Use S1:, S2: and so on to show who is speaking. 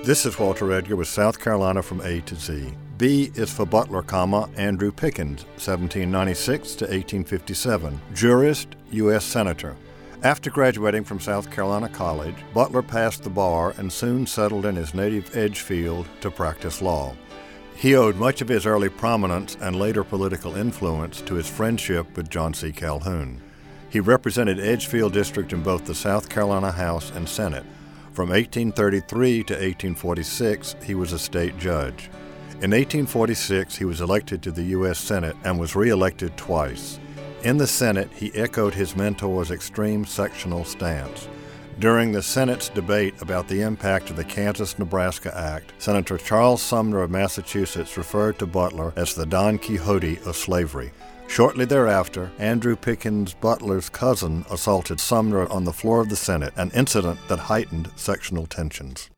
S1: This is Walter Edgar with South Carolina from A to Z. B is for Butler, Andrew Pickens, 1796 to 1857, jurist, U.S. Senator. After graduating from South Carolina College, Butler passed the bar and soon settled in his native Edgefield to practice law. He owed much of his early prominence and later political influence to his friendship with John C. Calhoun. He represented Edgefield District in both the South Carolina House and Senate. From 1833 to 1846, he was a state judge. In 1846, he was elected to the U.S. Senate and was re-elected twice. In the Senate, he echoed his mentor's extreme sectional stance. During the Senate's debate about the impact of the Kansas-Nebraska Act, Senator Charles Sumner of Massachusetts referred to Butler as the Don Quixote of slavery. Shortly thereafter, Andrew Pickens Butler's cousin assaulted Sumner on the floor of the Senate, an incident that heightened sectional tensions.